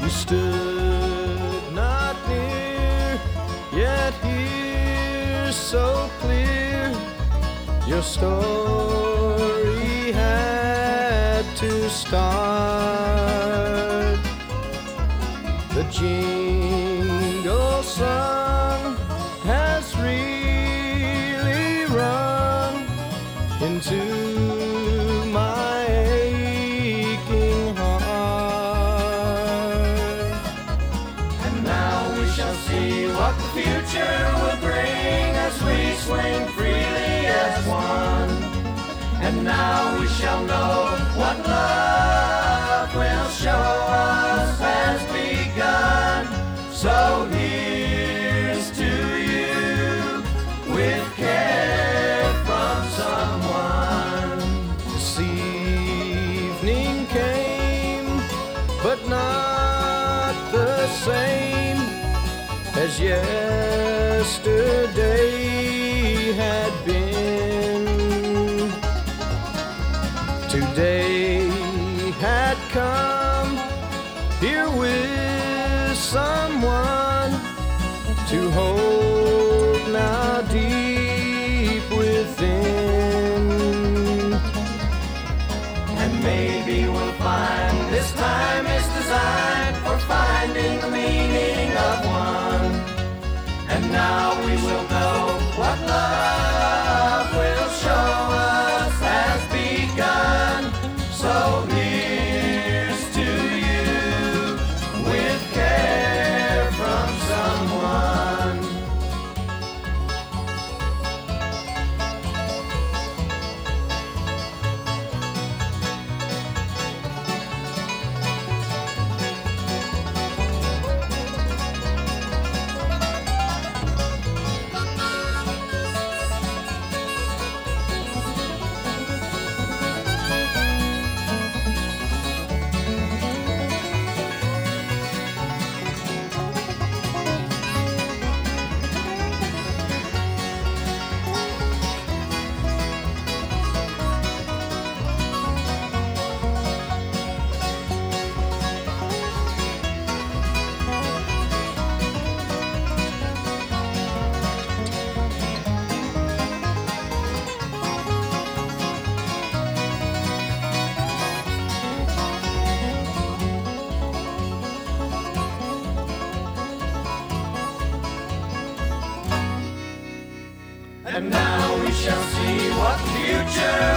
You stood not near, yet here so clear. Your story had to start. The jingle song has really run into my aching heart. And now we shall see what the future will bring as we swing freely as one. And now we shall know what love will show us has begun. So here's to you with care from someone. This evening came, but not the same as yesterday had been. Today had come here with someone to hold now deep within. And maybe we'll find this time is designed for finding the meaning of one. And now we will know what love will show us has begun. So here's to you with care from someone. And now we shall see what the future